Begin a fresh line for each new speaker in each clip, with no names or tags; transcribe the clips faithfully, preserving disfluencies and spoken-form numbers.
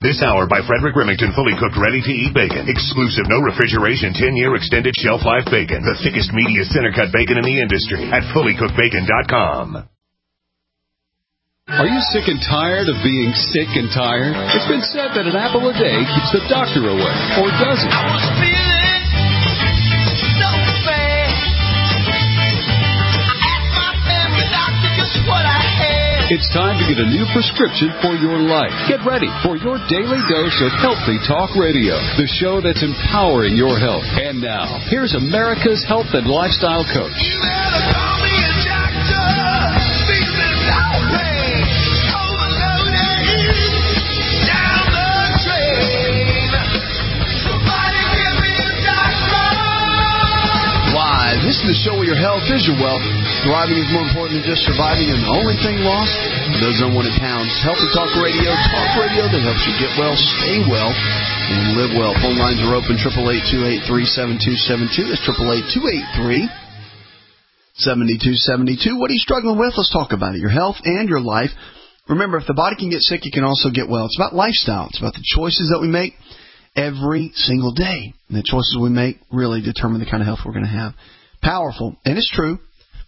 This hour by Frederick Remington, fully cooked, ready-to-eat bacon. Exclusive, no refrigeration, ten-year extended shelf life bacon. The thickest, meatiest center-cut bacon in the industry at fully cooked bacon dot com.
Are you sick and tired of being sick and tired? It's been said that an apple a day keeps the doctor away, or does it? I was feeling so bad. I asked my family doctor just what I had. It's time to get a new prescription for your life. Get ready for your daily dose of Healthy Talk Radio, the show that's empowering your health. And now, here's America's health and lifestyle coach. You better call me a doctor. Feeling outraged. This is the show where your health is your wealth. Thriving is more important than just surviving, and the only thing lost, those unwanted pounds. Healthy Talk Radio, talk radio that helps you get well, stay well, and live well. Phone lines are open, eight eight eight, two eight three, seven two seven two. That's eight eight eight, two eight three, seven two seven two. What are you struggling with? Let's talk about it. Your health and your life. Remember, if the body can get sick, it can also get well. It's about lifestyle. It's about the choices that we make every single day. And the choices we make really determine the kind of health we're going to have. Powerful, and it's true.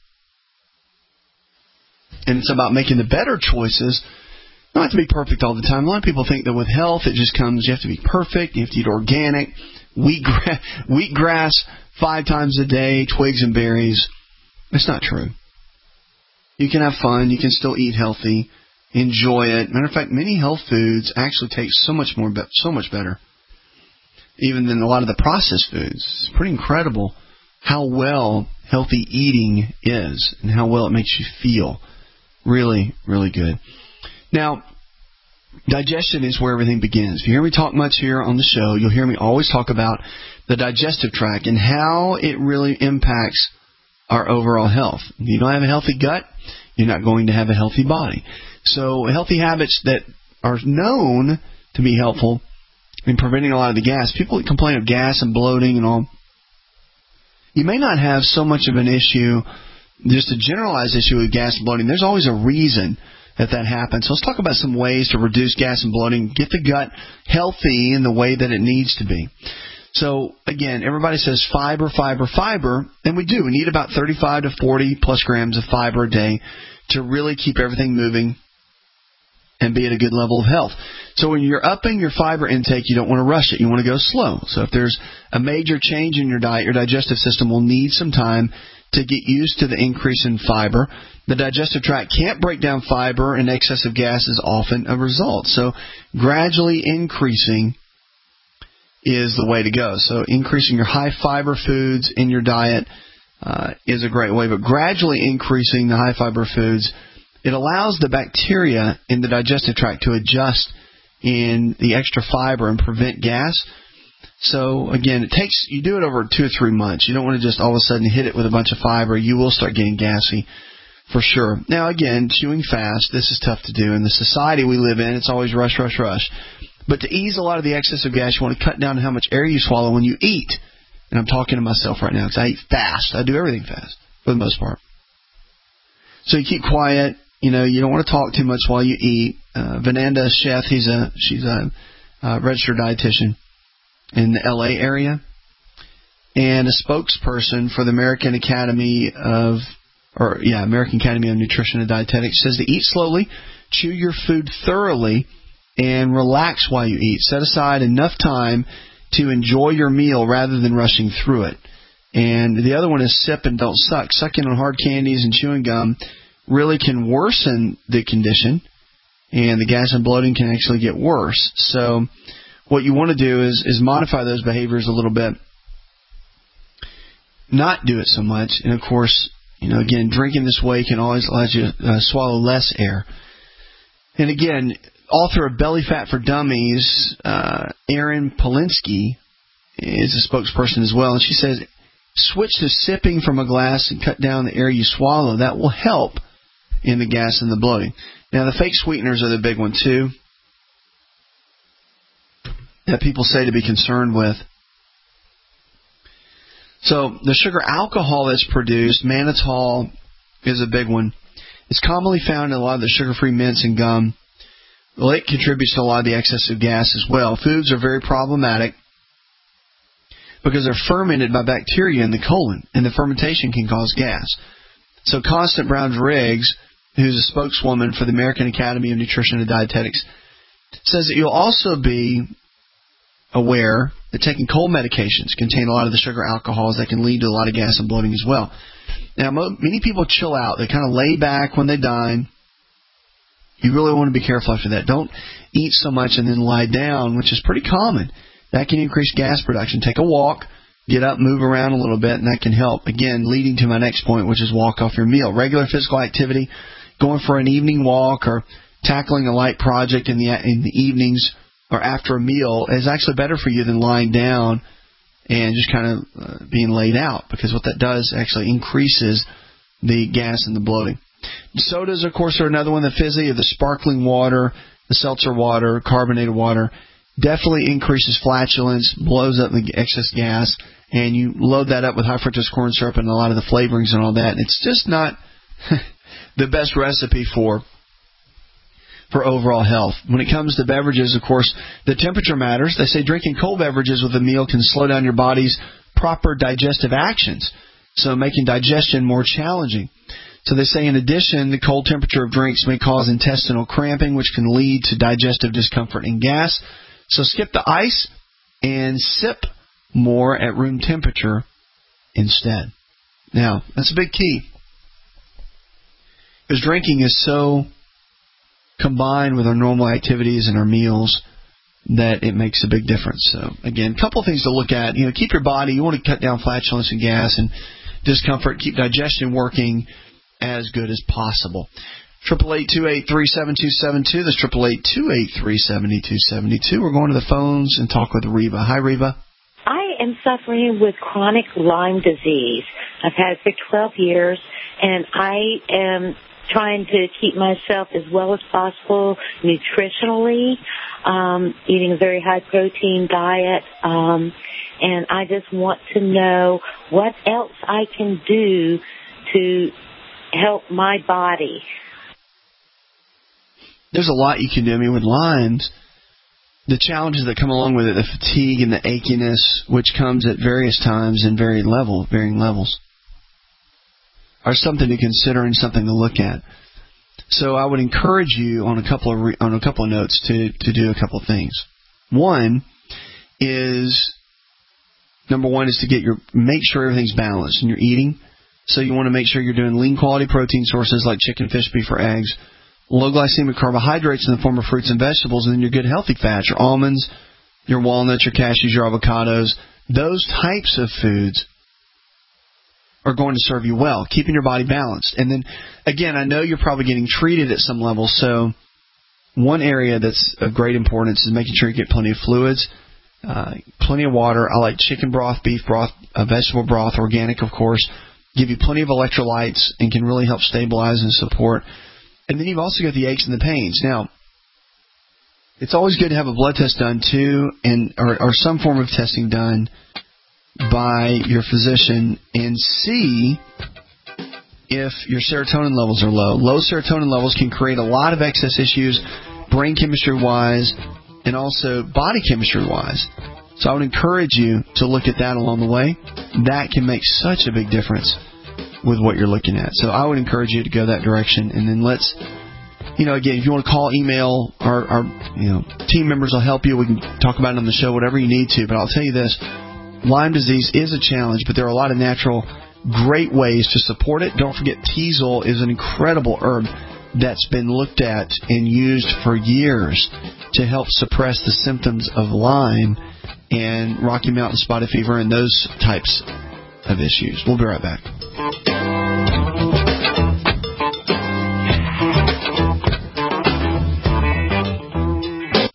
And it's about making the better choices. You don't have to be perfect all the time. A lot of people think that with health, it just comes, you have to be perfect, you have to eat organic, wheat, gra- wheatgrass five times a day, twigs and berries. It's not true. You can have fun, you can still eat healthy, enjoy it. Matter of fact, many health foods actually taste so much more, so much better, even than a lot of the processed foods. It's pretty incredible how well healthy eating is and how well it makes you feel. Really, really good. Now, digestion is where everything begins. If you hear me talk much here on the show, you'll hear me always talk about the digestive tract and how it really impacts our overall health. If you don't have a healthy gut, you're not going to have a healthy body. So healthy habits that are known to be helpful in preventing a lot of the gas. People complain of gas and bloating and all. You may not have so much of an issue, just a generalized issue with gas and bloating. There's always a reason that that happens. So let's talk about some ways to reduce gas and bloating, get the gut healthy in the way that it needs to be. So, again, everybody says fiber, fiber, fiber, and we do. We need about thirty-five to forty plus grams of fiber a day to really keep everything moving and be at a good level of health. So when you're upping your fiber intake, you don't want to rush it. You want to go slow. So if there's a major change in your diet, your digestive system will need some time to get used to the increase in fiber. The digestive tract can't break down fiber, and excessive gas is often a result. So gradually increasing is the way to go. So increasing your high fiber foods in your diet uh, is a great way, but gradually increasing the high fiber foods, it allows the bacteria in the digestive tract to adjust in the extra fiber and prevent gas. So, again, it takes you do it over two or three months. You don't want to just all of a sudden hit it with a bunch of fiber. You will start getting gassy for sure. Now, again, chewing fast, this is tough to do. In the society we live in, it's always rush, rush, rush. But to ease a lot of the excessive gas, you want to cut down how much air you swallow when you eat. And I'm talking to myself right now because I eat fast. I do everything fast for the most part. So you keep quiet. You know, you don't want to talk too much while you eat. Uh, Vananda Sheth, he's a she's a uh, registered dietitian in the L A area, and a spokesperson for the American Academy of, or yeah, American Academy of Nutrition and Dietetics says to eat slowly, chew your food thoroughly, and relax while you eat. Set aside enough time to enjoy your meal rather than rushing through it. And the other one is sip and don't suck. Sucking on hard candies and chewing gum really can worsen the condition, and the gas and bloating can actually get worse. So what you want to do is, is modify those behaviors a little bit, not do it so much. And, of course, you know, again, drinking this way can always allow you to uh, swallow less air. And, again, author of Belly Fat for Dummies, uh, Erin Polinsky, is a spokesperson as well, and she says, switch to sipping from a glass and cut down the air you swallow. That will help in the gas and the bloating. Now, the fake sweeteners are the big one, too, that people say to be concerned with. So the sugar alcohol that's produced, mannitol, is a big one. It's commonly found in a lot of the sugar-free mints and gum. Well, it contributes to a lot of the excessive gas as well. Foods are very problematic because they're fermented by bacteria in the colon, and the fermentation can cause gas. So Constance Browns-Riggs, who's a spokeswoman for the American Academy of Nutrition and Dietetics, says that you'll also be aware that taking cold medications contain a lot of the sugar alcohols that can lead to a lot of gas and bloating as well. Now, many people chill out. They kind of lay back when they dine. You really want to be careful after that. Don't eat so much and then lie down, which is pretty common. That can increase gas production. Take a walk, get up, move around a little bit, and that can help. Again, leading to my next point, which is walk off your meal. Regular physical activity, going for an evening walk or tackling a light project in the in the evenings or after a meal is actually better for you than lying down and just kind of uh, being laid out, because what that does actually increases the gas and the bloating. Sodas, of course, are another one. The fizzy, or the sparkling water, the seltzer water, carbonated water, definitely increases flatulence, blows up the excess gas, and you load that up with high fructose corn syrup and a lot of the flavorings and all that. And it's just not the best recipe for for overall health. When it comes to beverages, of course, the temperature matters. They say drinking cold beverages with a meal can slow down your body's proper digestive actions, so making digestion more challenging. So they say, in addition, the cold temperature of drinks may cause intestinal cramping, which can lead to digestive discomfort and gas. So skip the ice and sip more at room temperature instead. Now, that's a big key, because drinking is so combined with our normal activities and our meals that it makes a big difference. So, again, a couple of things to look at. You know, keep your body. You want to cut down flatulence and gas and discomfort. Keep digestion working as good as possible. Triple eight two eight three seven two seven two. That's triple eight two eight three seven two seven two. We're going to the phones and talk with Reba. Hi, Reba.
I am suffering with chronic Lyme disease. I've had it for twelve years, and I am trying to keep myself as well as possible nutritionally, um, eating a very high-protein diet, um, and I just want to know what else I can do to help my body.
There's a lot you can do. I mean, with Lyme's, the challenges that come along with it, the fatigue and the achiness, which comes at various times and varying level, varying levels, are something to consider and something to look at. So I would encourage you on a couple of re- on a couple of notes to to do a couple of things. One is number one is to get your make sure everything's balanced in your eating. So you want to make sure you're doing lean quality protein sources like chicken, fish, beef, or eggs, low glycemic carbohydrates in the form of fruits and vegetables, and then your good healthy fats, your almonds, your walnuts, your cashews, your avocados. Those types of foods are going to serve you well, keeping your body balanced. And then, again, I know you're probably getting treated at some level, so one area that's of great importance is making sure you get plenty of fluids, uh, plenty of water. I like chicken broth, beef broth, uh, vegetable broth, organic, of course, give you plenty of electrolytes and can really help stabilize and support. And then you've also got the aches and the pains. Now, it's always good to have a blood test done, too, and or, or some form of testing done by your physician and see if your serotonin levels are low. Low serotonin levels can create a lot of excess issues, brain chemistry-wise, and also body chemistry-wise. So I would encourage you to look at that along the way. That can make such a big difference with what you're looking at. So I would encourage you to go that direction. And then let's, you know, again, if you want to call, email, our, our you know, team members will help you. We can talk about it on the show, whatever you need to. But I'll tell you this, Lyme disease is a challenge, but there are a lot of natural, great ways to support it. Don't forget, Teasel is an incredible herb that's been looked at and used for years to help suppress the symptoms of Lyme and Rocky Mountain spotted fever and those types of issues. We'll be right back. A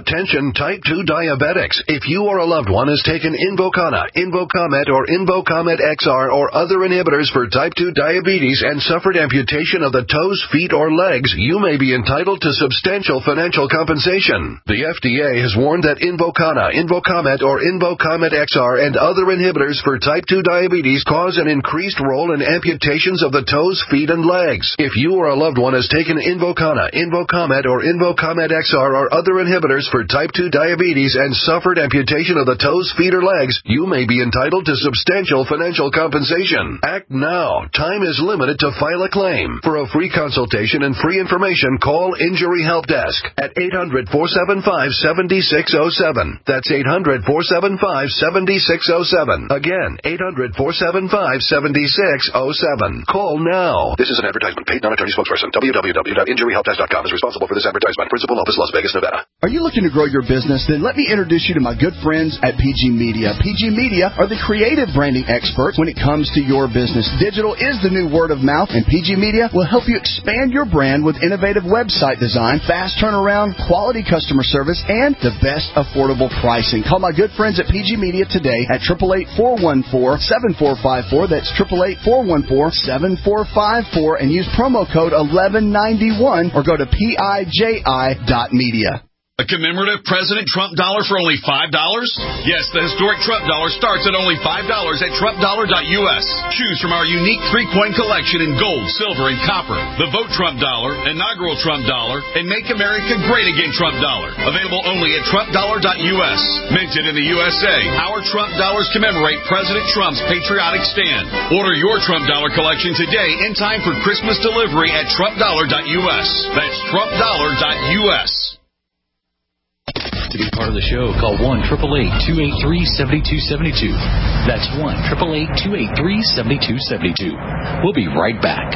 Attention type two diabetics. If you or a loved one has taken Invokana, Invokamet, or Invokamet X R or other inhibitors for type two diabetes and suffered amputation of the toes, feet, or legs, you may be entitled to substantial financial compensation. The F D A has warned that Invokana, Invokamet, or Invokamet X R and other inhibitors for type two diabetes cause an increased role in amputations of the toes, feet, and legs. If you or a loved one has taken Invokana, Invokamet, or Invokamet X R or other inhibitors for type two diabetes and suffered amputation of the toes, feet, or legs, you may be entitled to substantial financial compensation. Act now. Time is limited to file a claim. For a free consultation and free information, call Injury Help Desk at eight hundred, four seven five, seven six zero seven. That's eight hundred, four seven five, seven six zero seven. Again, eight hundred, four seven five, seven six zero seven. Call now. This is an advertisement. Paid non-attorney spokesperson. w w w dot injury help desk dot com is responsible for this advertisement. Principal office, Las Vegas, Nevada.
Are you looking to grow your business? Then let me introduce you to my good friends at P G Media. P G Media are the creative branding experts when it comes to your business. Digital is the new word of mouth, and P G Media will help you expand your brand with innovative website design, fast turnaround, quality customer service, and the best affordable pricing. Call my good friends at P G Media today at eight eight eight, four one four, seven four five four. That's eight eight eight, four one four, seven four five four, and use promo code eleven ninety-one or go to P I J I dot media.
A commemorative President Trump dollar for only five dollars? Yes, the historic Trump dollar starts at only five dollars at trump dollar dot U S. Choose from our unique three-coin collection in gold, silver, and copper. The Vote Trump dollar, inaugural Trump dollar, and Make America Great Again Trump dollar. Available only at trump dollar dot U S. Minted in the U S A, our Trump dollars commemorate President Trump's patriotic stand. Order your Trump dollar collection today in time for Christmas delivery at trump dollar dot U S. That's trump dollar dot U S.
To be part of the show, call one eight eight eight, two eight three, seven two seven two. That's one eight eight eight, two eight three, seven two seven two. We'll be right back.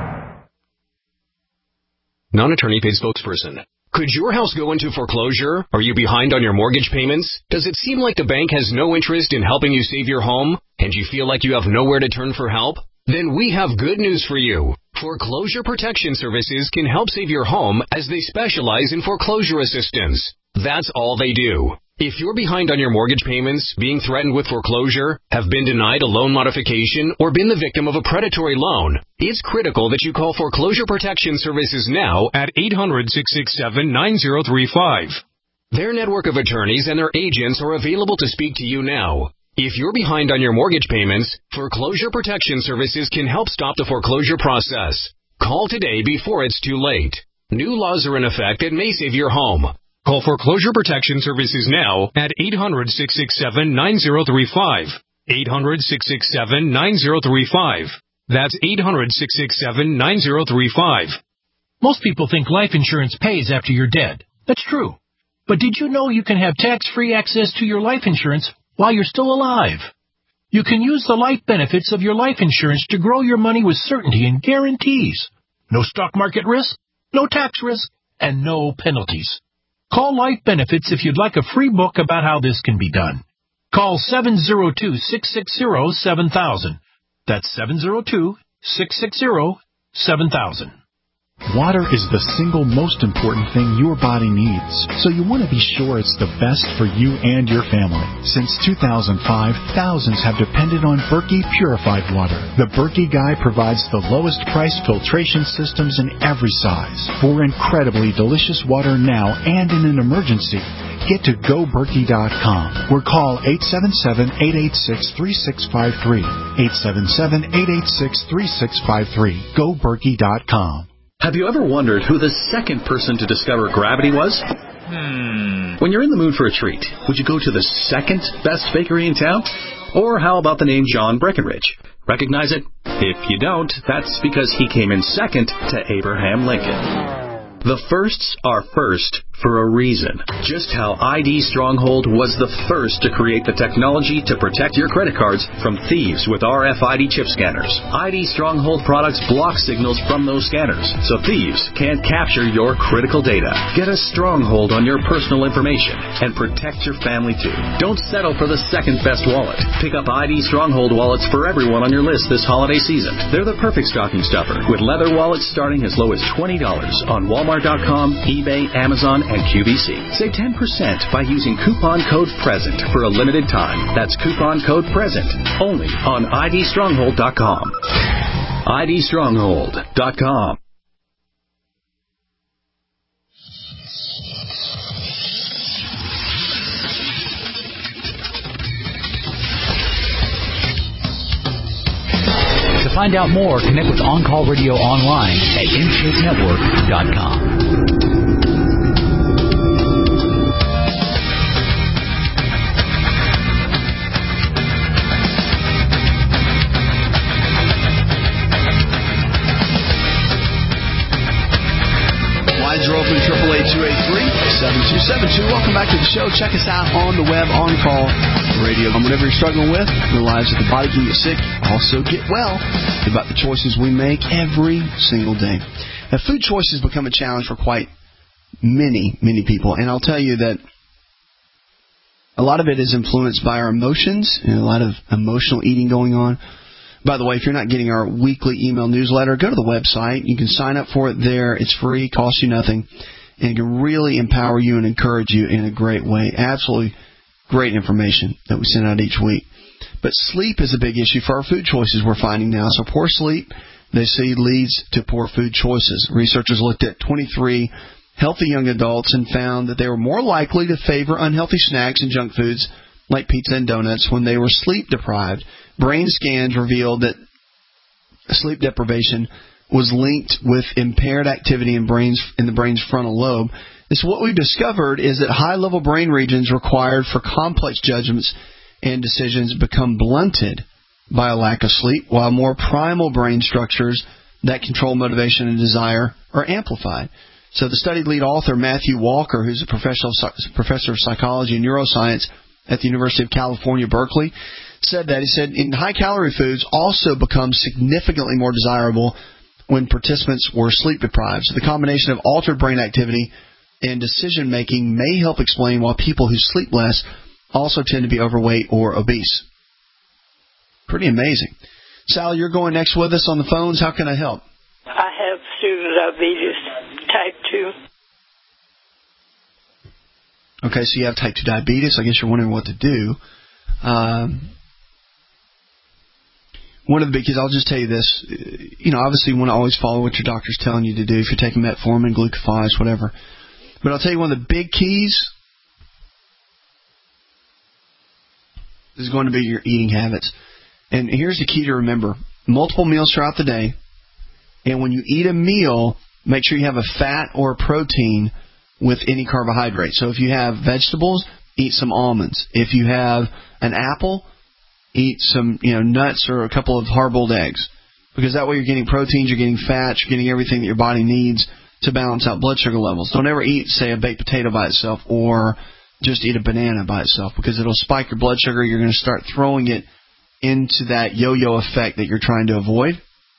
Non-attorney paid spokesperson. Could your house go into foreclosure? Are you behind on your mortgage payments? Does it seem like the bank has no interest in helping you save your home, and you feel like you have nowhere to turn for help? Then we have good news for you. Foreclosure Protection Services can help save your home as they specialize in foreclosure assistance. That's all they do. If you're behind on your mortgage payments, being threatened with foreclosure, have been denied a loan modification, or been the victim of a predatory loan, it's critical that you call Foreclosure Protection Services now at eight hundred, six six seven, nine zero three five. Their network of attorneys and their agents are available to speak to you now. If you're behind on your mortgage payments, Foreclosure Protection Services can help stop the foreclosure process. Call today before it's too late. New laws are in effect that may save your home. Call Foreclosure Protection Services now at eight hundred, six six seven, nine zero three five. eight hundred, six six seven, nine zero three five. That's eight hundred, six six seven, nine zero three five.
Most people think life insurance pays after you're dead. That's true. But did you know you can have tax-free access to your life insurance while you're still alive? You can use the life benefits of your life insurance to grow your money with certainty and guarantees. No stock market risk, no tax risk, and no penalties. Call Life Benefits if you'd like a free book about how this can be done. Call seven zero two, six six zero, seven thousand. That's seven zero two, six six zero, seven thousand.
Water is the single most important thing your body needs, so you want to be sure it's the best for you and your family. Since two thousand five, thousands have depended on Berkey purified water. The Berkey Guy provides the lowest price filtration systems in every size. For incredibly delicious water now and in an emergency, get to go berkey dot com or call eight seven seven, eight eight six, three six five three. eight seven seven, eight eight six, three six five three. go berkey dot com.
Have you ever wondered who the second person to discover gravity was? Hmm. When you're in the mood for a treat, would you go to the second best bakery in town? Or how about the name John Breckenridge? Recognize it? If you don't, that's because he came in second to Abraham Lincoln. The firsts are first for a reason. Just how I D Stronghold was the first to create the technology to protect your credit cards from thieves with R F I D chip scanners. I D Stronghold products block signals from those scanners, so thieves can't capture your critical data. Get a stronghold on your personal information and protect your family too. Don't settle for the second best wallet. Pick up I D Stronghold wallets for everyone on your list this holiday season. They're the perfect stocking stuffer, with leather wallets starting as low as twenty dollars on Walmart dot com, eBay, Amazon, and Q V C. Save ten percent by using coupon code PRESENT for a limited time. That's coupon code PRESENT only on I D stronghold dot com. I D stronghold dot com.
To find out more, connect with On Call Radio online at in shape network dot com.
Lines are open, triple eight two eight three seven two seven two. Welcome back to the show. Check us out on the web, On Call Radio. And whatever you're struggling with, realize that the body can get sick, also get well. It's about the choices we make every single day. Now, food choices become a challenge for quite many, many people. And I'll tell you that a lot of it is influenced by our emotions and a lot of emotional eating going on. By the way, if you're not getting our weekly email newsletter, go to the website. You can sign up for it there. It's free, costs you nothing, and it can really empower you and encourage you in a great way. Absolutely great information that we send out each week. But sleep is a big issue for our food choices we're finding now. So poor sleep, they say, leads to poor food choices. Researchers looked at twenty-three healthy young adults and found that they were more likely to favor unhealthy snacks and junk foods like pizza and donuts when they were sleep deprived. Brain scans revealed that sleep deprivation was linked with impaired activity in brains in the brain's frontal lobe. This what we've discovered is that high-level brain regions required for complex judgments and decisions become blunted by a lack of sleep, while more primal brain structures that control motivation and desire are amplified. So the study lead author, Matthew Walker, who's a professional professor of psychology and neuroscience at the University of California, Berkeley, said that. He said, in high-calorie foods also become significantly more desirable when participants were sleep deprived. So the combination of altered brain activity and decision-making may help explain why people who sleep less also tend to be overweight or obese. Pretty amazing. Sally, you're going next with us on the phones. How can I help?
I have sugar diabetes, type two.
Okay, so you have type two diabetes. I guess you're wondering what to do. Um, one of the big keys, I'll just tell you this, you know, obviously you want to always follow what your doctor's telling you to do if you're taking metformin, glucophage, whatever. But I'll tell you one of the big keys is going to be your eating habits. And here's the key to remember. Multiple meals throughout the day. And when you eat a meal, make sure you have a fat or a protein with any carbohydrate. So if you have vegetables, eat some almonds. If you have an apple, eat some, you know, nuts or a couple of hard-boiled eggs. Because that way you're getting proteins, you're getting fats, you're getting everything that your body needs to balance out blood sugar levels. Don't ever eat, say, a baked potato by itself or just eat a banana by itself because it'll spike your blood sugar. You're going to start throwing it into that yo-yo effect that you're trying to avoid.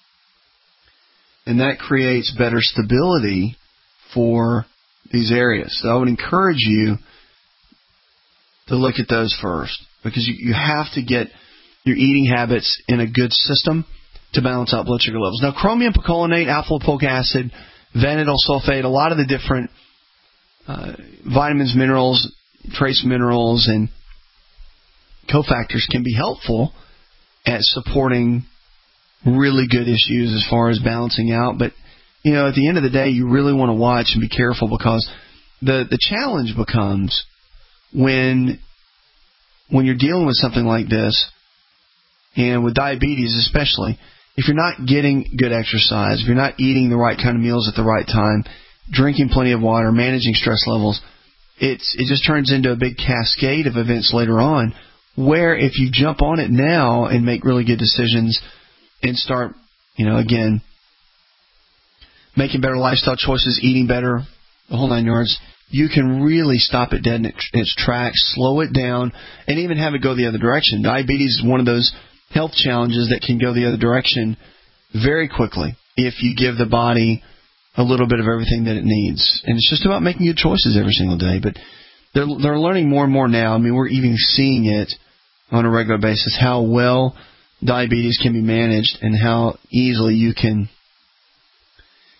And that creates better stability for these areas. So I would encourage you to look at those first because you, you have to get your eating habits in a good system to balance out blood sugar levels. Now, chromium picolinate, alpha-lipoic acid, vanadyl sulfate, a lot of the different uh, vitamins, minerals, trace minerals, and cofactors can be helpful at supporting really good issues as far as balancing out. But, you know, at the end of the day, you really want to watch and be careful because the, the challenge becomes when when you're dealing with something like this, and with diabetes especially, if you're not getting good exercise, if you're not eating the right kind of meals at the right time, drinking plenty of water, managing stress levels, it's it just turns into a big cascade of events later on where if you jump on it now and make really good decisions and start, you know, again, making better lifestyle choices, eating better, the whole nine yards, you can really stop it dead in its tracks, slow it down, and even have it go the other direction. Diabetes is one of those health challenges that can go the other direction very quickly if you give the body a little bit of everything that it needs. And it's just about making good choices every single day. But they're, they're learning more and more now. I mean, we're even seeing it on a regular basis, how well diabetes can be managed and how easily you can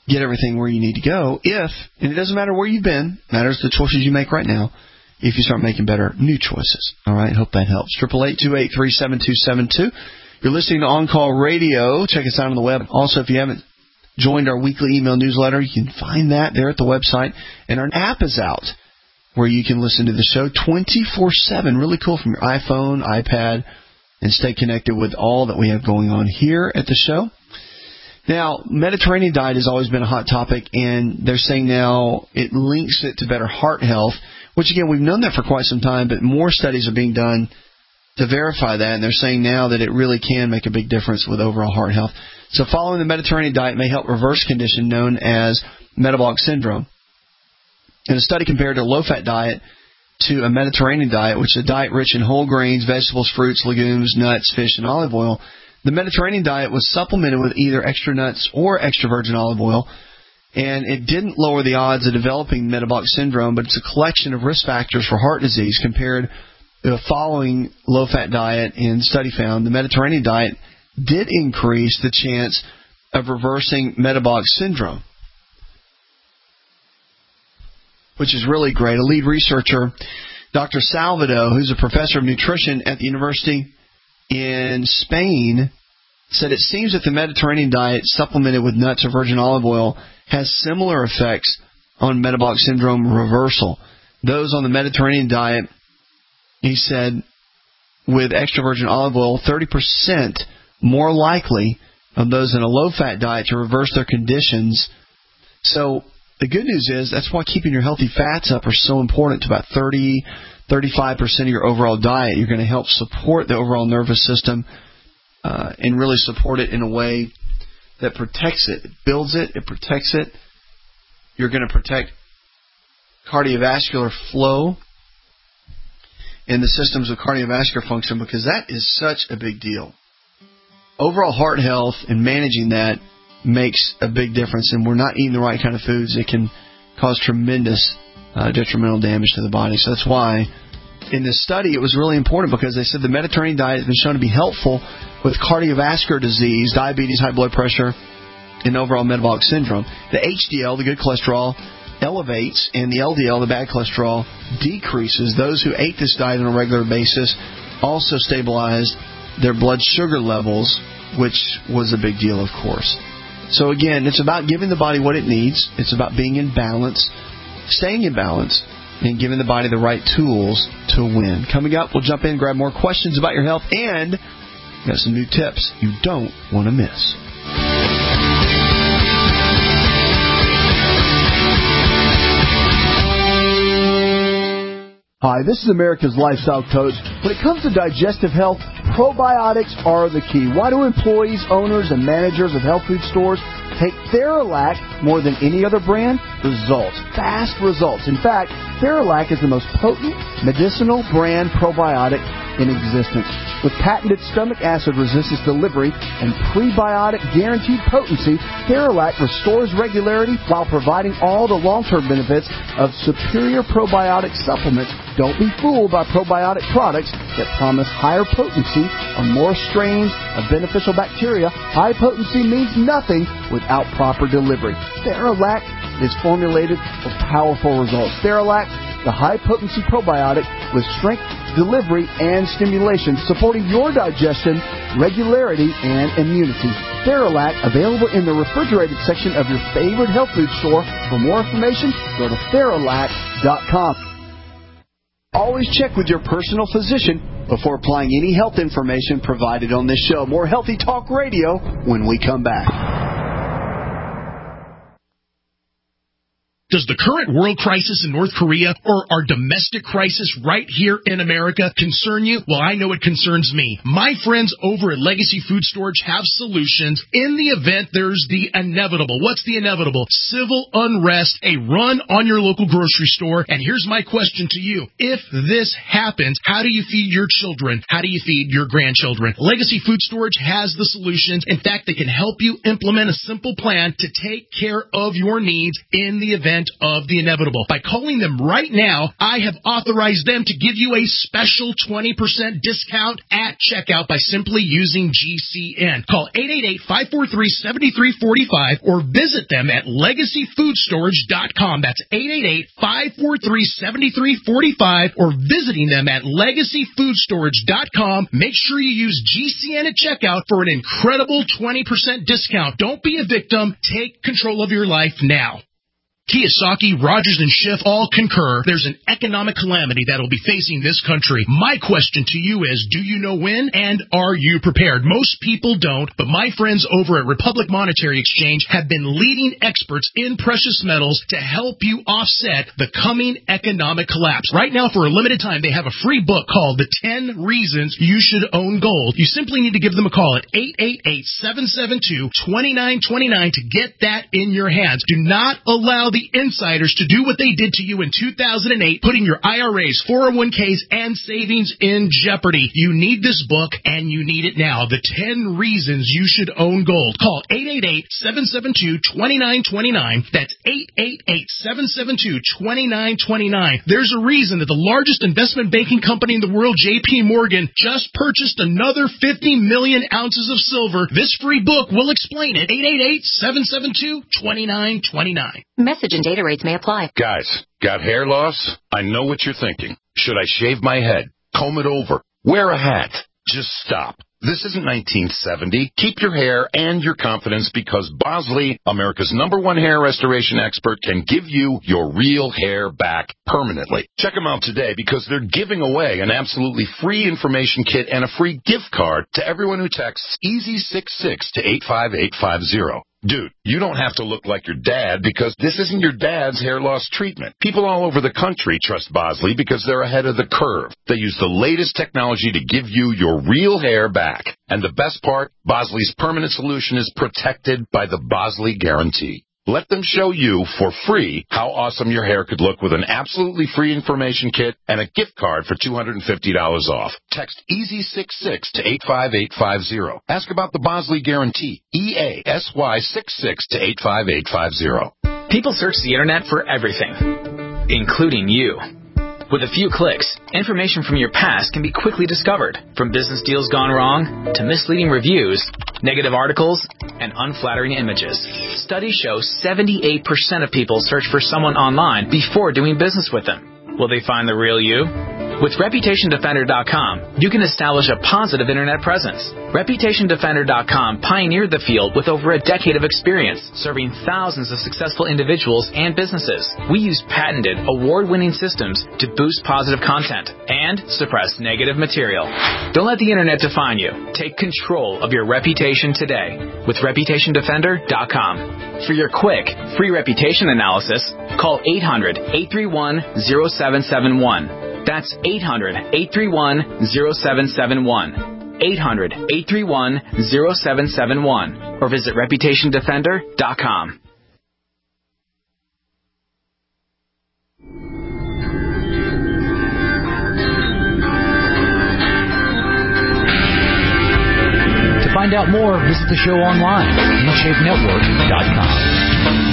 get everything where you need to go if, and it doesn't matter where you've been, it matters the choices you make right now, if you start making better new choices. All right, hope that helps. eight eight eight, two eight three, seven two seven two. You're listening to On Call Radio. Check us out on the web. Also, if you haven't joined our weekly email newsletter, you can find that there at the website. And our app is out where you can listen to the show twenty-four seven. Really cool, from your iPhone, iPad, and stay connected with all that we have going on here at the show. Now, Mediterranean diet has always been a hot topic, and they're saying now it links it to better heart health, which, again, we've known that for quite some time, but more studies are being done to verify that, and they're saying now that it really can make a big difference with overall heart health. So following the Mediterranean diet may help reverse a condition known as metabolic syndrome. And a study compared a low-fat diet to a Mediterranean diet, which is a diet rich in whole grains, vegetables, fruits, legumes, nuts, fish, and olive oil. The Mediterranean diet was supplemented with either extra nuts or extra virgin olive oil, and it didn't lower the odds of developing metabolic syndrome, but it's a collection of risk factors for heart disease compared to a following low-fat diet. And the study found the Mediterranean diet did increase the chance of reversing metabolic syndrome, which is really great. A lead researcher, Doctor Salvado, who's a professor of nutrition at the University in Spain, said it seems that the Mediterranean diet supplemented with nuts or virgin olive oil has similar effects on metabolic syndrome reversal. Those on the Mediterranean diet, he said, with extra virgin olive oil, thirty percent more likely of those in a low-fat diet to reverse their conditions. So the good news is that's why keeping your healthy fats up are so important. To about thirty, thirty-five percent of your overall diet, you're going to help support the overall nervous system uh, and really support it in a way that protects it. It builds it. It protects it. You're going to protect cardiovascular flow and the systems of cardiovascular function, because that is such a big deal. Overall heart health and managing that makes a big difference, and we're not eating the right kind of foods. It can cause tremendous uh, detrimental damage to the body. So that's why in this study it was really important, because they said the Mediterranean diet has been shown to be helpful with cardiovascular disease, diabetes, high blood pressure, and overall metabolic syndrome. The H D L, the good cholesterol, elevates, and the L D L, the bad cholesterol, decreases. Those who ate this diet on a regular basis also stabilized their blood sugar levels, which was a big deal, of course. So again, it's about giving the body what it needs. It's about being in balance, staying in balance, and giving the body the right tools to win. Coming up, we'll jump in, grab more questions about your health, and got some new tips you don't want to miss.
Hi, this is America's Lifestyle Coach. When it comes to digestive health, probiotics are the key. Why do employees, owners, and managers of health food stores take Theralac more than any other brand? Results. Fast results. In fact, Theralac is the most potent medicinal brand probiotic in existence. With patented stomach acid resistance delivery and prebiotic guaranteed potency, Theralac restores regularity while providing all the long-term benefits of superior probiotic supplements. Don't be fooled by probiotic products that promise higher potency or more strains of beneficial bacteria. High potency means nothing without proper delivery. Theralac is formulated for powerful results. Theralac, the high-potency probiotic with strength, delivery, and stimulation, supporting your digestion, regularity, and immunity. Theralac, available in the refrigerated section of your favorite health food store. For more information, go to Theralac dot com. Always check with your personal physician before applying any health information provided on this show. More Healthy Talk Radio when we come back.
Does the current world crisis in North Korea or our domestic crisis right here in America concern you? Well, I know it concerns me. My friends over at Legacy Food Storage have solutions in the event there's the inevitable. What's the inevitable? Civil unrest, a run on your local grocery store. And here's my question to you. If this happens, how do you feed your children? How do you feed your grandchildren? Legacy Food Storage has the solutions. In fact, they can help you implement a simple plan to take care of your needs in the event
percent of the inevitable. By calling them right now, I have authorized them to give you a special twenty percent discount at checkout by simply using G C N. Call eight eight eight, five four three, seven three four five or visit them at legacy food storage dot com. That's eight eight eight, five four three, seven three four five or visiting them at legacy food storage dot com. Make sure you use G C N at checkout for an incredible twenty percent discount. Don't be a victim. Take control of your life now. Kiyosaki, Rogers, and Schiff all concur there's an economic calamity that will be facing this country. My question to you is, do you know when, and are you prepared? Most people don't, but my friends over at Republic Monetary Exchange have been leading experts in precious metals to help you offset the coming economic collapse. Right now, for a limited time, they have a free book called The ten Reasons You Should Own Gold. You simply need to give them a call at eight eight eight, seven seven two, two nine two nine to get that in your hands. Do not allow the insiders to do what they did to you in two thousand eight, putting your I R As, four oh one k's, and savings in jeopardy. You need this book, and you need it now. The ten Reasons You Should Own Gold. Call eight eight eight, seven seven two, two nine two nine. That's eight eight eight, seven seven two, two nine two nine. There's a reason that the largest investment banking company in the world, J P Morgan, just purchased another fifty million ounces of silver. This free book will explain it. eight eight eight, seven seven two, two nine two nine.
Message and data rates may apply.
Guys, got hair loss? I know what you're thinking. Should I shave my head? Comb it over? Wear a hat? Just stop. This isn't nineteen seventy. Keep your hair and your confidence because Bosley, America's number one hair restoration expert, can give you your real hair back permanently. Check them out today because they're giving away an absolutely free information kit and a free gift card to everyone who texts easy sixty-six to eight five eight five zero. Dude, you don't have to look like your dad because this isn't your dad's hair loss treatment. People all over the country trust Bosley because they're ahead of the curve. They use the latest technology to give you your real hair back. And the best part, Bosley's permanent solution is protected by the Bosley Guarantee. Let them show you for free how awesome your hair could look with an absolutely free information kit and a gift card for two hundred fifty dollars off. Text easy sixty-six to eight five eight five zero. Ask about the Bosley Guarantee. E A S Y sixty-six to eight five eight five zero.
People search the internet for everything, including you. With a few clicks, information from your past can be quickly discovered, from business deals gone wrong to misleading reviews, negative articles, and unflattering images. Studies show seventy-eight percent of people search for someone online before doing business with them. Will they find the real you? With Reputation Defender dot com, you can establish a positive internet presence. Reputation Defender dot com pioneered the field with over a decade of experience, serving thousands of successful individuals and businesses. We use patented, award-winning systems to boost positive content and suppress negative material. Don't let the internet define you. Take control of your reputation today with Reputation Defender dot com. For your quick, free reputation analysis, call eight hundred, eight three one, zero seven seven one. That's eight hundred, eight three one, zero seven seven one. eight hundred, eight three one, zero seven seven one. Or visit Reputation Defender dot com.
To find out more, visit the show online, in shape network dot com.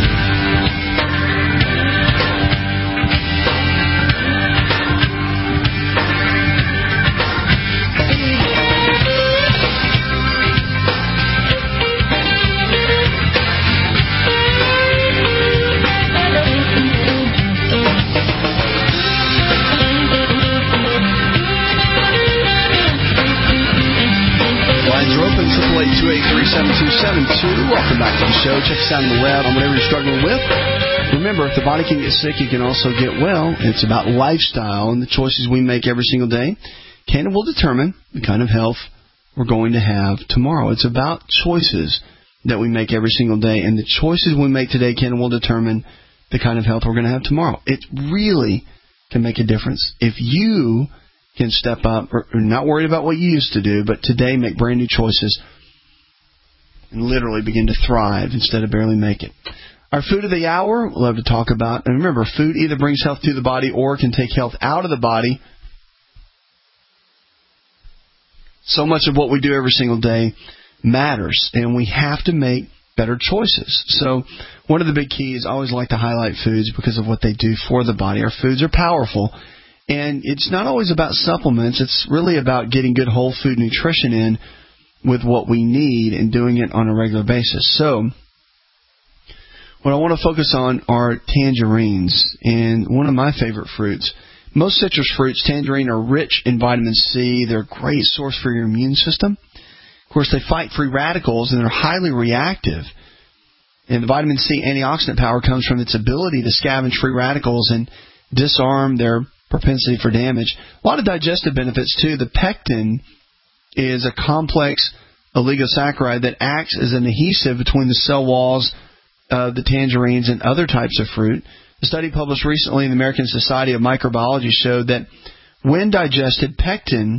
two eight three, seven two seven two. Welcome back to the show. Check us out on the web on whatever you're struggling with. Remember, if the body can get sick, you can also get well. It's about lifestyle and the choices we make every single day. Can and will determine the kind of health we're going to have tomorrow. It's about choices that we make every single day, and the choices we make today can and will determine the kind of health we're going to have tomorrow. It really can make a difference. If you can step up, or not worried about what you used to do, but today make brand new choices and literally begin to thrive instead of barely make it. Our food of the hour, we'll love to talk about. And remember, food either brings health to the body or can take health out of the body. So much of what we do every single day matters, and we have to make better choices. So one of the big keys, I always like to highlight foods because of what they do for the body. Our foods are powerful, and it's not always about supplements. It's really about getting good whole food nutrition in with what we need and doing it on a regular basis. So what I want to focus on are tangerines, and one of my favorite fruits. Most citrus fruits, tangerine, are rich in vitamin C. They're a great source for your immune system. Of course, they fight free radicals, and they're highly reactive. And the vitamin C antioxidant power comes from its ability to scavenge free radicals and disarm their propensity for damage. A lot of digestive benefits, too. The pectin is a complex oligosaccharide that acts as an adhesive between the cell walls of the tangerines and other types of fruit. A study published recently in the American Society of Microbiology showed that when digested, pectin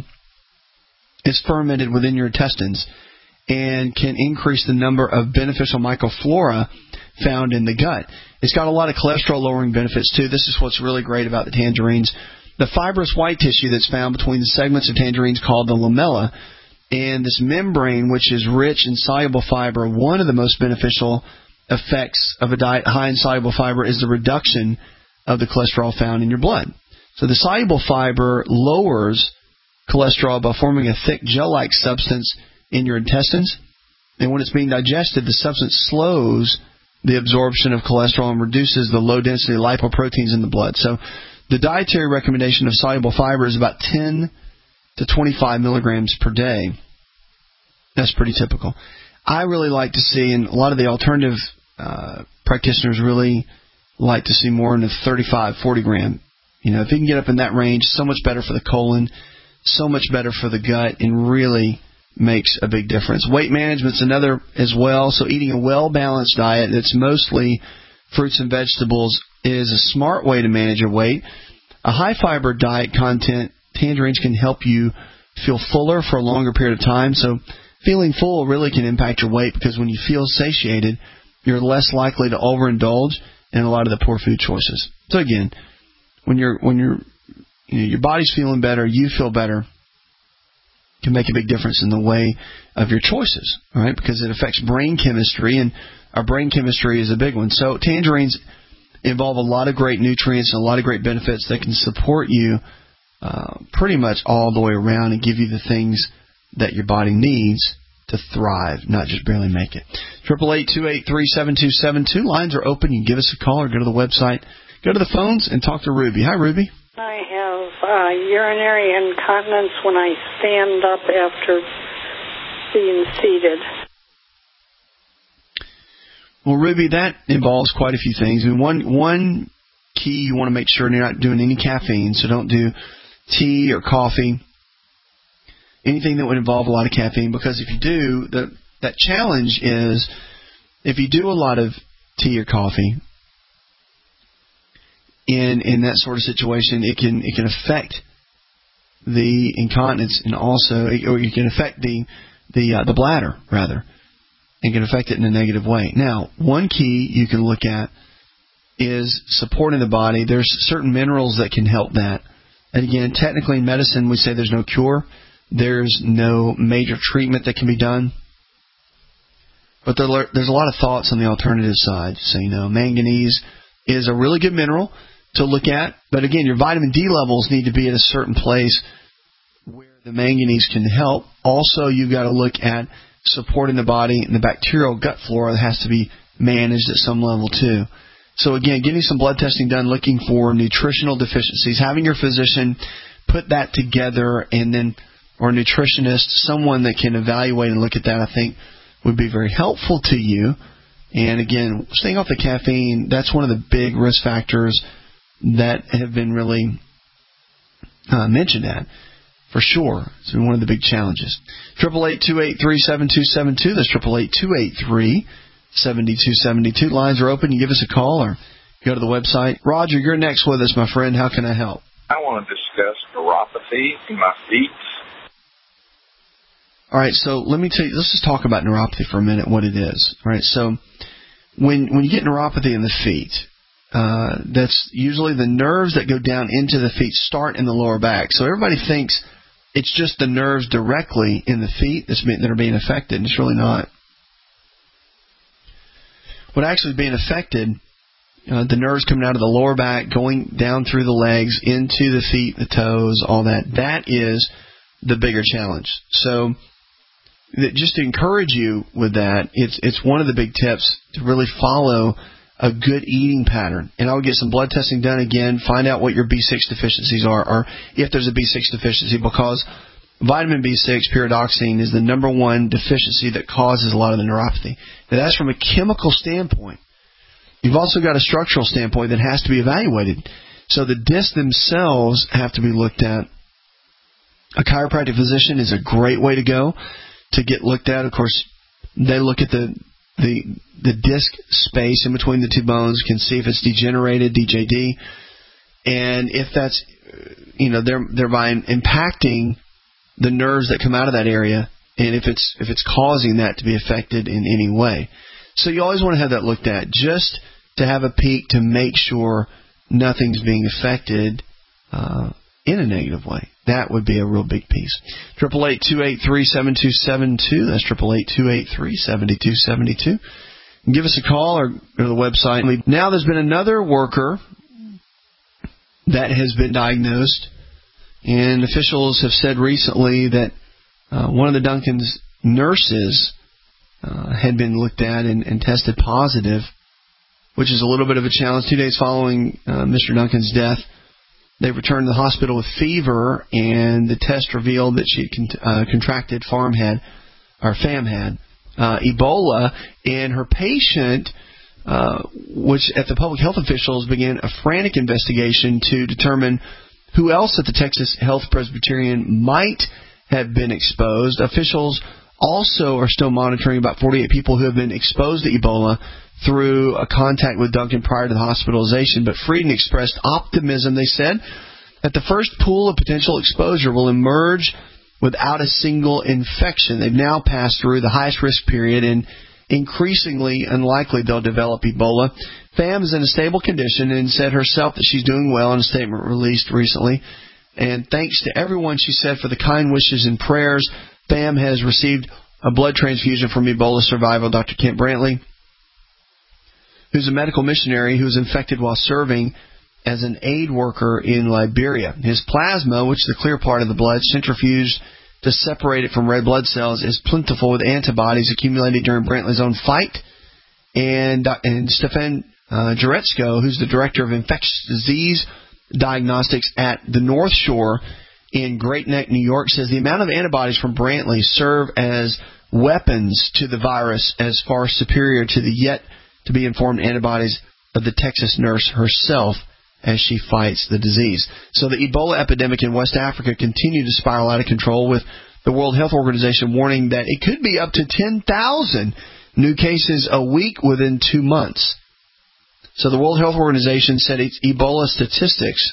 is fermented within your intestines and can increase the number of beneficial microflora found in the gut. It's got a lot of cholesterol-lowering benefits, too. This is what's really great about the tangerines. The fibrous white tissue that's found between the segments of tangerines called the lamella, and this membrane, which is rich in soluble fiber, one of the most beneficial effects of a diet high in soluble fiber is the reduction of the cholesterol found in your blood. So the soluble fiber lowers cholesterol by forming a thick gel-like substance in your intestines, and when it's being digested, the substance slows the absorption of cholesterol and reduces the low-density lipoproteins in the blood. So the dietary recommendation of soluble fiber is about ten to twenty-five milligrams per day. That's pretty typical. I really like to see, and a lot of the alternative uh, practitioners really like to see more in the thirty-five, forty gram. You know, if you can get up in that range, so much better for the colon, so much better for the gut, and really makes a big difference. Weight management's another as well. So eating a well-balanced diet that's mostly fruits and vegetables is a smart way to manage your weight. A high-fiber diet content, tangerines can help you feel fuller for a longer period of time. So feeling full really can impact your weight because when you feel satiated, you're less likely to overindulge in a lot of the poor food choices. So again, when you're when you're you know, your body's feeling better, you feel better, can make a big difference in the way of your choices, all right? Because it affects brain chemistry, and our brain chemistry is a big one. So tangerines involve a lot of great nutrients and a lot of great benefits that can support you uh, pretty much all the way around and give you the things that your body needs to thrive, not just barely make it. Triple eight two eight three seven two seven two. Lines are open. You can give us a call or go to the website. Go to the phones and talk to Ruby. Hi, Ruby.
I have uh, urinary incontinence when I stand up after being seated.
Well, Ruby, that involves quite a few things. I mean, one one key, you want to make sure you're not doing any caffeine, so don't do tea or coffee, anything that would involve a lot of caffeine, because if you do, the, that challenge is if you do a lot of tea or coffee, in in that sort of situation, it can it can affect the incontinence and also, or it can affect the the uh, the bladder rather, and can affect it in a negative way. Now, one key you can look at is supporting the body. There's certain minerals that can help that. And again, technically in medicine, we say there's no cure. There's no major treatment that can be done. But there, there's a lot of thoughts on the alternative side. So, you know, manganese is a really good mineral to look at. But again, your vitamin D levels need to be at a certain place where the manganese can help. Also, you've got to look at supporting the body and the bacterial gut flora that has to be managed at some level too. So again, getting some blood testing done, looking for nutritional deficiencies, having your physician put that together, and then, or a nutritionist, someone that can evaluate and look at that, I think would be very helpful to you. And again, staying off the caffeine, that's one of the big risk factors that have been really uh, mentioned at, for sure. It's been one of the big challenges. Triple eight two eight three seven two seven two. That's triple eight two eight three seven two seven two. Lines are open. You give us a call or go to the website. Roger, you're next with us, my friend. How can I help?
I want to discuss neuropathy in my feet.
All right, so let me tell you, let's just talk about neuropathy for a minute, what it is. All right, so when when you get neuropathy in the feet, uh, that's usually the nerves that go down into the feet start in the lower back. So everybody thinks it's just the nerves directly in the feet that's being, that are being affected, and it's really not. what actually is being affected, uh, the nerves coming out of the lower back, going down through the legs, into the feet, the toes, all that, that is the bigger challenge. So just to encourage you with that, it's it's one of the big tips to really follow a good eating pattern. And I would get some blood testing done again, find out what your B six deficiencies are, or if there's a B six deficiency, because vitamin B six, pyridoxine, is the number one deficiency that causes a lot of the neuropathy. Now, that's from a chemical standpoint. You've also got a structural standpoint that has to be evaluated. So the discs themselves have to be looked at. A chiropractic physician is a great way to go to get looked at. Of course, they look at the the the disc space in between the two bones, can see if it's degenerated, D J D, and if that's, you know, they're thereby impacting the nerves that come out of that area, and if it's if it's causing that to be affected in any way. So you always want to have that looked at, just to have a peek to make sure nothing's being affected uh, in a negative way. That would be a real big piece. Triple eight two eight three seven two seven two. That's triple eight two eight three seven two seven two. Give us a call or go to the website. Now there's been another worker that has been diagnosed, and officials have said recently that uh, one of the Duncan's nurses uh, had been looked at and, and tested positive, which is a little bit of a challenge. Two days following uh, Mister Duncan's death, they returned to the hospital with fever, and the test revealed that she had con- uh, contracted farmhead, or FAMHAD, uh, Ebola, and her patient, uh, which at the public health officials began a frantic investigation to determine who else at the Texas Health Presbyterian might have been exposed. Officials also are still monitoring about forty-eight people who have been exposed to Ebola through a contact with Duncan prior to the hospitalization. But Frieden expressed optimism, they said, that the first pool of potential exposure will emerge without a single infection. They've now passed through the highest risk period, and increasingly unlikely they'll develop Ebola. Pham is in a stable condition and said herself that she's doing well in a statement released recently. And thanks to everyone, she said, for the kind wishes and prayers. Pham has received a blood transfusion from Ebola survivor Doctor Kent Brantley, who's a medical missionary who was infected while serving as an aid worker in Liberia. His plasma, which is the clear part of the blood, centrifuged to separate it from red blood cells, is plentiful with antibodies accumulated during Brantley's own fight. And, and Stefan uh, Jaretsko, who's the director of infectious disease diagnostics at the North Shore in Great Neck, New York, says the amount of antibodies from Brantley serve as weapons to the virus as far superior to the yet to be informed antibodies of the Texas nurse herself as she fights the disease. So the Ebola epidemic in West Africa continued to spiral out of control, with the World Health Organization warning that it could be up to ten thousand new cases a week within two months. So the World Health Organization said its Ebola statistics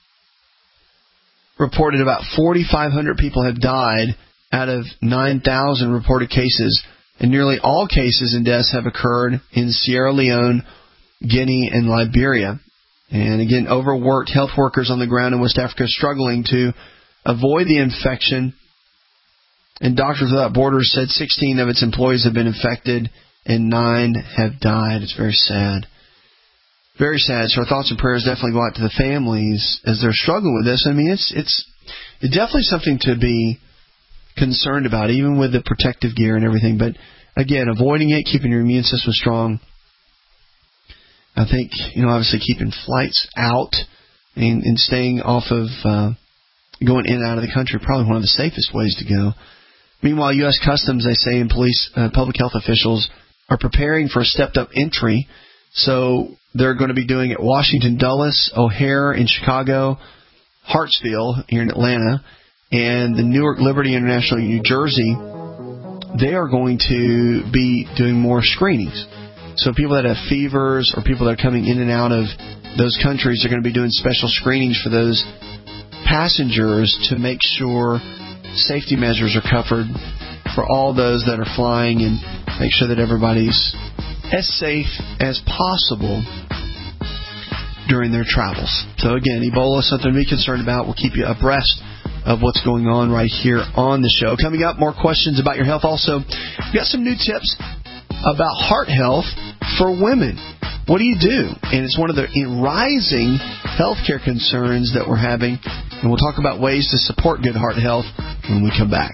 reported about forty-five hundred people have died out of nine thousand reported cases, and nearly all cases and deaths have occurred in Sierra Leone, Guinea, and Liberia. And again, overworked health workers on the ground in West Africa are struggling to avoid the infection. And Doctors Without Borders said sixteen of its employees have been infected and nine have died. It's very sad. Very sad. So our thoughts and prayers definitely go out to the families as they're struggling with this. I mean, it's it's it's definitely something to be concerned about, even with the protective gear and everything. But again, avoiding it, keeping your immune system strong. I think, you know, obviously keeping flights out and, and staying off of uh, going in and out of the country, probably one of the safest ways to go. Meanwhile, U S Customs, they say, and police, uh, public health officials are preparing for a stepped-up entry. So they're going to be doing it at Washington Dulles, O'Hare in Chicago, Hartsfield here in Atlanta, and the Newark Liberty International in New Jersey. They are going to be doing more screenings. So people that have fevers or people that are coming in and out of those countries are going to be doing special screenings for those passengers to make sure safety measures are covered for all those that are flying, and make sure that everybody's as safe as possible during their travels. So again, Ebola is something to be concerned about. We'll keep you abreast of what's going on right here on the show. Coming up, more questions about your health. Also, we've got some new tips about heart health for women. What do you do? And it's one of the rising healthcare concerns that we're having. And we'll talk about ways to support good heart health when we come back.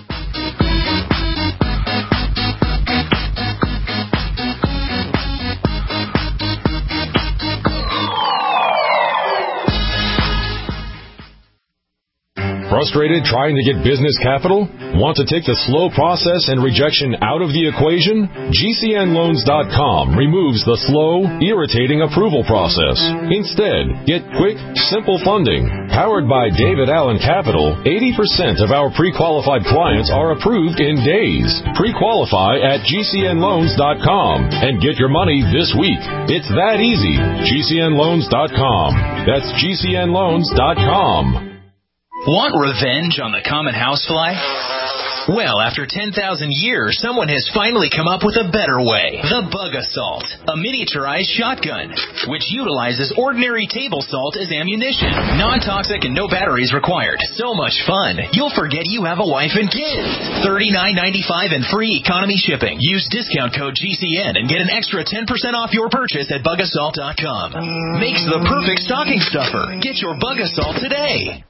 Frustrated trying to get business capital? Want to take the slow process and rejection out of the equation? G C N loans dot com removes the slow, irritating approval process. Instead, get quick, simple funding. Powered by David Allen Capital, eighty percent of our pre-qualified clients are approved in days. Pre-qualify at G C N loans dot com and get your money this week. It's that easy. G C N loans dot com. That's G C N loans dot com.
Want revenge on the common housefly? Well, after ten thousand years, someone has finally come up with a better way. The Bug Assault, a miniaturized shotgun, which utilizes ordinary table salt as ammunition. Non-toxic and no batteries required. So much fun, you'll forget you have a wife and kids. thirty-nine ninety-five and free economy shipping. Use discount code G C N and get an extra ten percent off your purchase at bug assault dot com. Makes the perfect stocking stuffer. Get your Bug Assault today.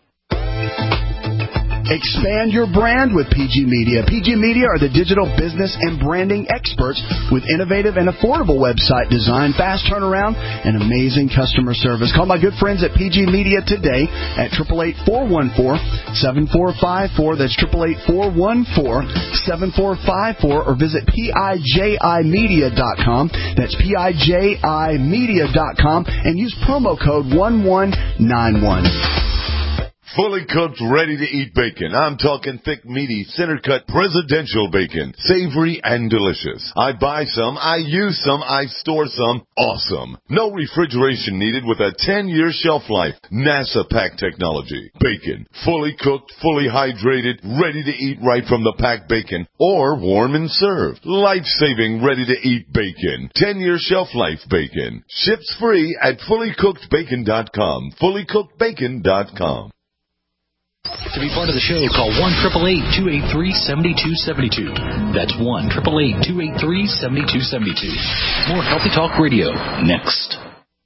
Expand your brand with P G Media. P G Media are the digital business and branding experts with innovative and affordable website design, fast turnaround, and amazing customer service. Call my good friends at P G Media today at eight eight eight, four one four, seven four five four. That's eight eight eight, four one four, seven four five four. Or visit P I J I media dot com. That's P I J I media dot com. And use promo code one one nine one.
Fully cooked, ready-to-eat bacon. I'm talking thick, meaty, center-cut presidential bacon. Savory and delicious. I buy some, I use some, I store some. Awesome. No refrigeration needed with a ten-year shelf life. NASA pack technology. Bacon. Fully cooked, fully hydrated, ready to eat right from the packed bacon. Or warm and served. Life-saving, ready-to-eat bacon. ten-year shelf life bacon. Ships free at fully cooked bacon dot com. fully cooked bacon dot com.
To be part of the show, call one eight eight eight, two eight three, seven two seven two. That's one eight eight eight, two eight three, seven two seven two. More Healthy Talk Radio next.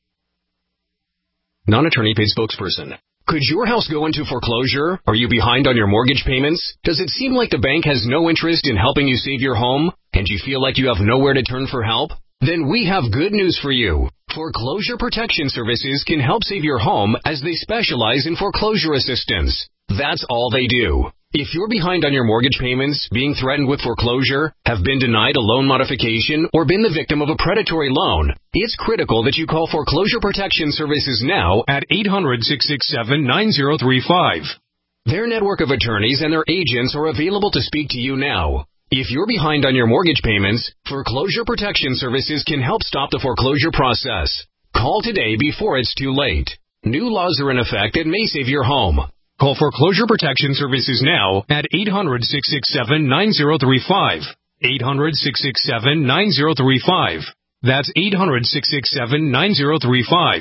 Non-attorney paid spokesperson. Could your house go into foreclosure? Are you behind on your mortgage payments? Does it seem like the bank has no interest in helping you save your home? And you feel like you have nowhere to turn for help? Then we have good news for you. Foreclosure Protection Services can help save your home as they specialize in foreclosure assistance. That's all they do. If you're behind on your mortgage payments, being threatened with foreclosure, have been denied a loan modification, or been the victim of a predatory loan, it's critical that you call Foreclosure Protection Services now at eight hundred, six six seven, nine zero three five. Their network of attorneys and their agents are available to speak to you now. If you're behind on your mortgage payments, Foreclosure Protection Services can help stop the foreclosure process. Call today before it's too late. New laws are in effect that may save your home. Call Foreclosure Protection Services now at eight hundred, six six seven, nine zero three five. eight hundred, six six seven, nine zero three five. That's eight hundred, six six seven, nine zero three five.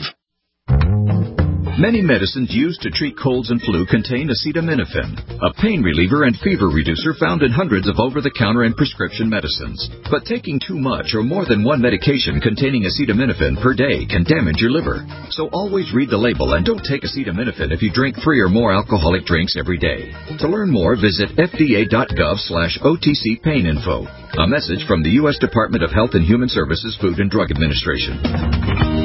Many medicines used to treat colds and flu contain acetaminophen, a pain reliever and fever reducer found in hundreds of over-the-counter and prescription medicines. But taking too much or more than one medication containing acetaminophen per day can damage your liver. So always read the label and don't take acetaminophen if you drink three or more alcoholic drinks every day. To learn more, visit F D A dot gov slash O T C pain info. A message from the U S Department of Health and Human Services Food and Drug Administration.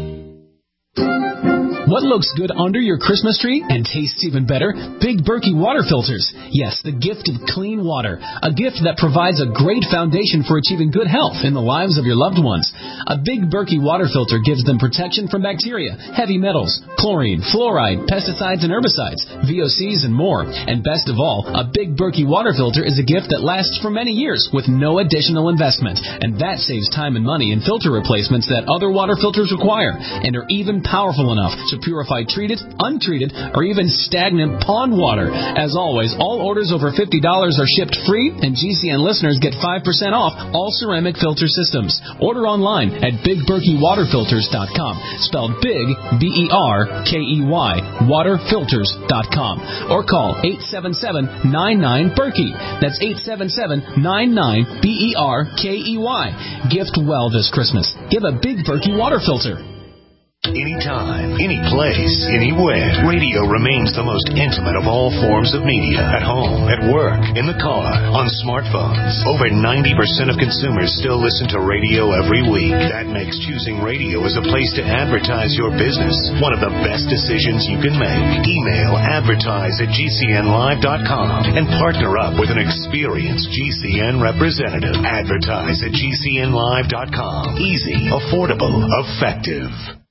What looks good under your Christmas tree and tastes even better? Big Berkey water filters. Yes, the gift of clean water. A gift that provides a great foundation for achieving good health in the lives of your loved ones. A Big Berkey water filter gives them protection from bacteria, heavy metals, chlorine, fluoride, pesticides and herbicides, V O Cs and more. And best of all, a Big Berkey water filter is a gift that lasts for many years with no additional investment. And that saves time and money in filter replacements that other water filters require and are even powerful enough to to purify treated, untreated, or even stagnant pond water. As always, all orders over fifty dollars are shipped free, and G C N listeners get five percent off all ceramic filter systems. Order online at big berkey water filters dot com, spelled big, B E R K E Y, water filters dot com, or call eight seven seven, nine nine, Berkey. That's eight seven seven, nine nine, B E R K E Y. Gift well this Christmas. Give a Big Berkey water filter.
Anytime, any place, anywhere, radio remains the most intimate of all forms of media. At home, at work, in the car, on smartphones. Over ninety percent of consumers still listen to radio every week. That makes choosing radio as a place to advertise your business one of the best decisions you can make. Email advertise at G C N live dot com and partner up with an experienced G C N representative. Advertise at G C N live dot com. Easy, affordable, effective.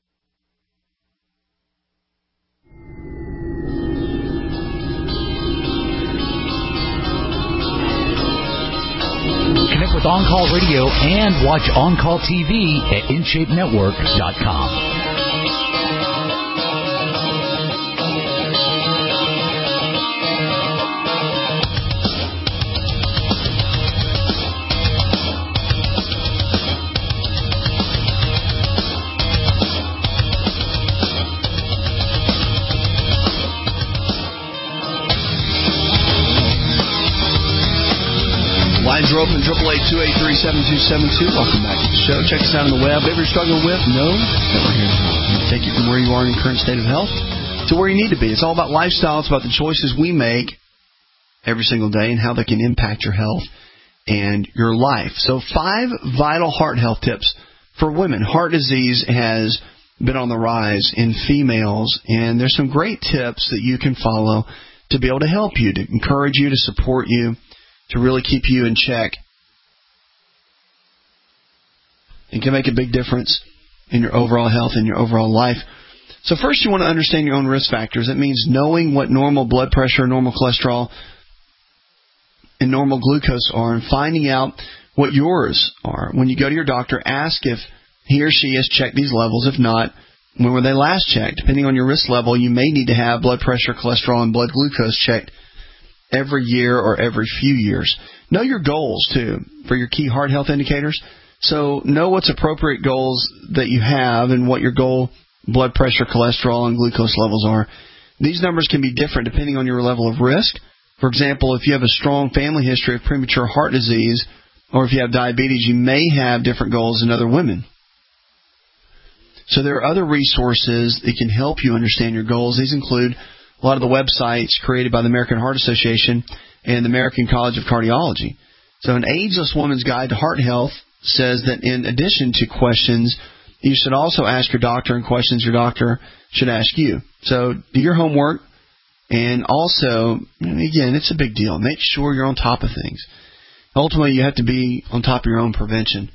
Connect with On Call Radio and watch On Call T V at in shape network dot com.
Lines are open, eight eight eight, two eight three, seven two seven two. Welcome back to the show. Check us out on the web. Whatever you're struggling with, know that we're here to help you. Take you from where you are in your current state of health to where you need to be. It's all about lifestyle. It's about the choices we make every single day and how they can impact your health and your life. So five vital heart health tips for women. Heart disease has been on the rise in females, and there's some great tips that you can follow to be able to help you, to encourage you, to support you, to really keep you in check. It can make a big difference in your overall health and your overall life. So first you want to understand your own risk factors. That means knowing what normal blood pressure, normal cholesterol, and normal glucose are, and finding out what yours are. When you go to your doctor, ask if he or she has checked these levels. If not, when were they last checked? Depending on your risk level, you may need to have blood pressure, cholesterol, and blood glucose checked every year or every few years. Know your goals, too, for your key heart health indicators. So know what's appropriate goals that you have and what your goal blood pressure, cholesterol, and glucose levels are. These numbers can be different depending on your level of risk. For example, if you have a strong family history of premature heart disease or if you have diabetes, you may have different goals than other women. So there are other resources that can help you understand your goals. These include a lot of the websites created by the American Heart Association and the American College of Cardiology. So an Ageless Woman's Guide to Heart Health says that in addition to questions, you should also ask your doctor and questions your doctor should ask you. So do your homework, and also, again, it's a big deal. Make sure you're on top of things. Ultimately, you have to be on top of your own prevention.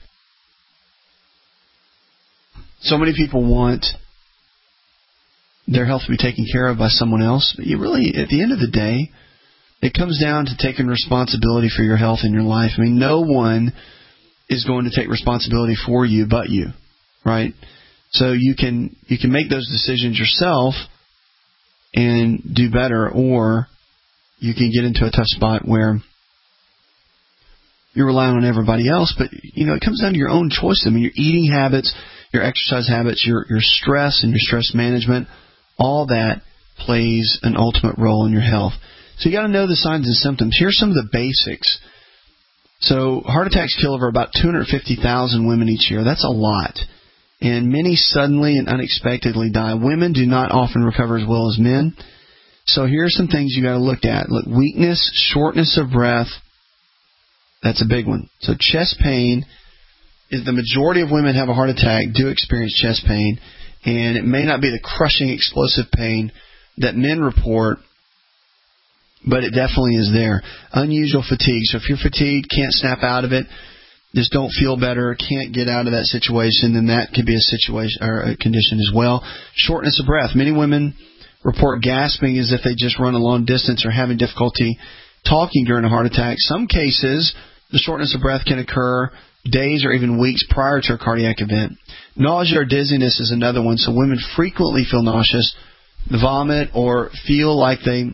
So many people want their health to be taken care of by someone else, but you really, at the end of the day, it comes down to taking responsibility for your health in your life. I mean, no one is going to take responsibility for you but you, right? So you can you can make those decisions yourself and do better, or you can get into a tough spot where you're relying on everybody else. But, you know, it comes down to your own choice. I mean, your eating habits, your exercise habits, your, your stress and your stress management, all that plays an ultimate role in your health. So you got to know the signs and symptoms. Here's some of the basics. So heart attacks kill over about two hundred fifty thousand women each year. That's a lot. And many suddenly and unexpectedly die. Women do not often recover as well as men. So here are some things you got to look at. Look, weakness, shortness of breath. That's a big one. So chest pain is the majority of women have a heart attack do experience chest pain, and it may not be the crushing, explosive pain that men report, but it definitely is there. Unusual fatigue. So if you're fatigued, can't snap out of it, just don't feel better, can't get out of that situation, then that could be a situation or a condition as well. Shortness of breath. Many women report gasping as if they just run a long distance or having difficulty talking during a heart attack. Some cases, the shortness of breath can occur days or even weeks prior to a cardiac event. Nausea or dizziness is another one. So women frequently feel nauseous, vomit, or feel like they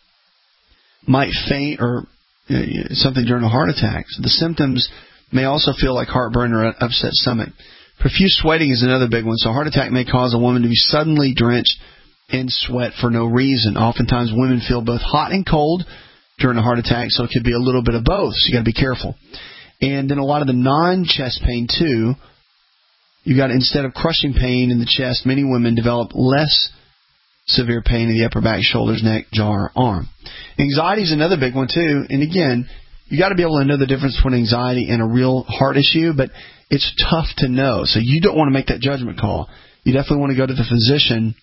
might faint or uh, something during a heart attack. So the symptoms may also feel like heartburn or upset stomach. Profuse sweating is another big one. So a heart attack may cause a woman to be suddenly drenched in sweat for no reason. Oftentimes women feel both hot and cold during a heart attack, so it could be a little bit of both. So you got to be careful. And then a lot of the non-chest pain too. You got, instead of crushing pain in the chest, many women develop less severe pain in the upper back, shoulders, neck, jaw, or arm. Anxiety is another big one too. And again, you got to be able to know the difference between anxiety and a real heart issue, but it's tough to know. So you don't want to make that judgment call. You definitely want to go to the physician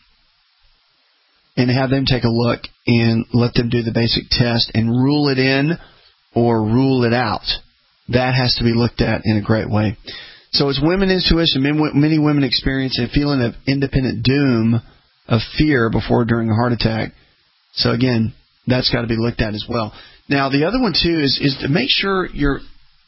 and have them take a look and let them do the basic test and rule it in or rule it out. That has to be looked at in a great way. So as women intuition, many women experience a feeling of independent doom, of fear before during a heart attack. So again, that's got to be looked at as well. Now the other one too is, is to make sure you're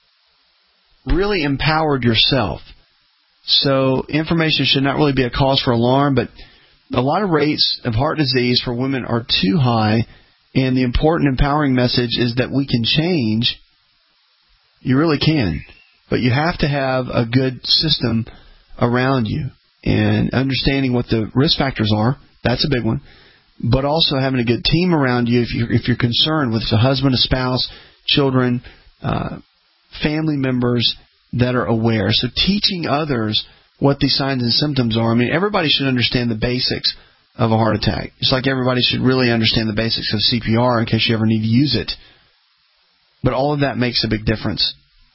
really empowered yourself. So information should not really be a cause for alarm, but a lot of rates of heart disease for women are too high, and the important empowering message is that we can change. You really can. But you have to have a good system around you and understanding what the risk factors are. That's a big one. But also having a good team around you if you're, if you're concerned with a husband, a spouse, children, uh, family members that are aware. So teaching others what these signs and symptoms are. I mean, everybody should understand the basics of a heart attack. Just like everybody should really understand the basics of C P R in case you ever need to use it. But all of that makes a big difference.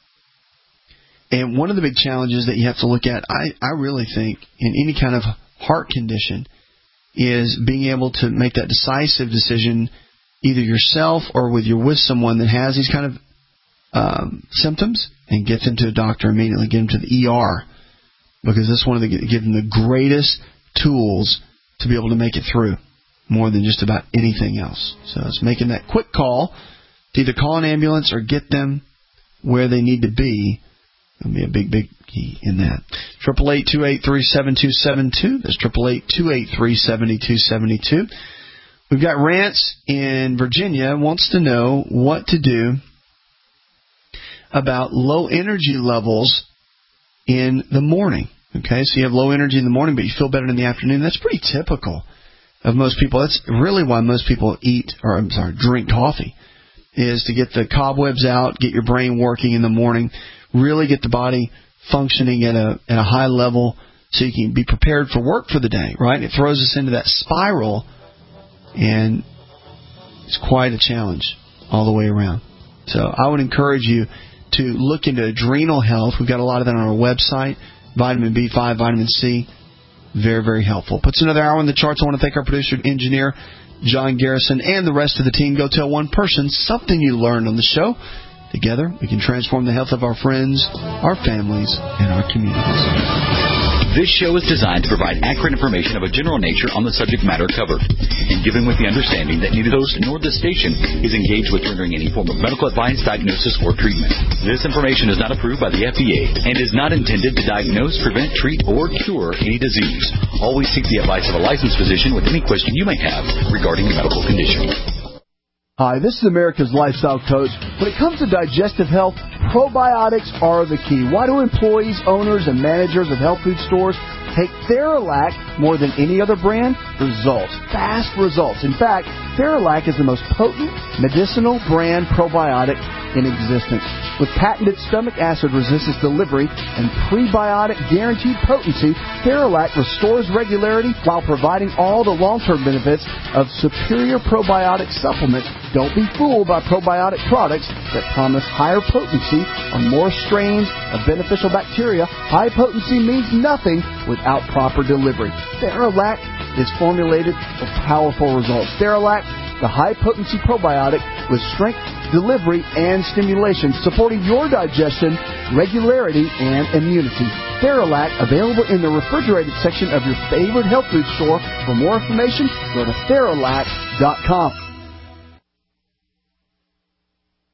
And one of the big challenges that you have to look at, I, I really think, in any kind of heart condition, is being able to make that decisive decision either yourself or with your with someone that has these kind of um, symptoms and get them to a doctor immediately, get them to the E R, because that's one of the give them the greatest tools to be able to make it through, more than just about anything else. So it's making that quick call to either call an ambulance or get them where they need to be. That'll be a big, big key in that. Triple eight two eight three seven two seven two. That's triple eight two eight three seven two seven two. We've got Rance in Virginia wants to know what to do about low energy levels in the morning. Okay, so you have low energy in the morning, but you feel better in the afternoon. That's pretty typical of most people. That's really why most people eat, or I'm sorry, drink coffee, is to get the cobwebs out, get your brain working in the morning, really get the body functioning at a at a high level so you can be prepared for work for the day, right? It throws us into that spiral, and it's quite a challenge all the way around. So I would encourage you to look into adrenal health. We've got a lot of that on our website. Vitamin B five, vitamin C, very, very helpful. Puts another hour in the charts. I want to thank our producer and engineer, John Garrison, and the rest of the team. Go tell one person something you learned on the show. Together, we can transform the health of our friends, our families, and our communities.
This show is designed to provide accurate information of a general nature on the subject matter covered, and given with the understanding that neither the host nor the station is engaged with rendering any form of medical advice, diagnosis, or treatment. This information is not approved by the F D A and is not intended to diagnose, prevent, treat, or cure any disease. Always seek the advice of a licensed physician with any question you may have regarding a medical condition.
Hi, this is America's Lifestyle Coach. When it comes to digestive health, probiotics are the key. Why do employees, owners, and managers of health food stores take Theralac more than any other brand? Results. Fast results. In fact, Theralac is the most potent medicinal brand probiotic in existence. With patented stomach acid resistance delivery and prebiotic guaranteed potency, Theralac restores regularity while providing all the long-term benefits of superior probiotic supplements. Don't be fooled by probiotic products that promise higher potency on more strains of beneficial bacteria. High potency means nothing without proper delivery. Theralac is formulated for powerful results. Theralac, the high-potency probiotic with strength, delivery, and stimulation, supporting your digestion, regularity, and immunity. Theralac, available in the refrigerated section of your favorite health food store. For more information, go to Theralac dot com.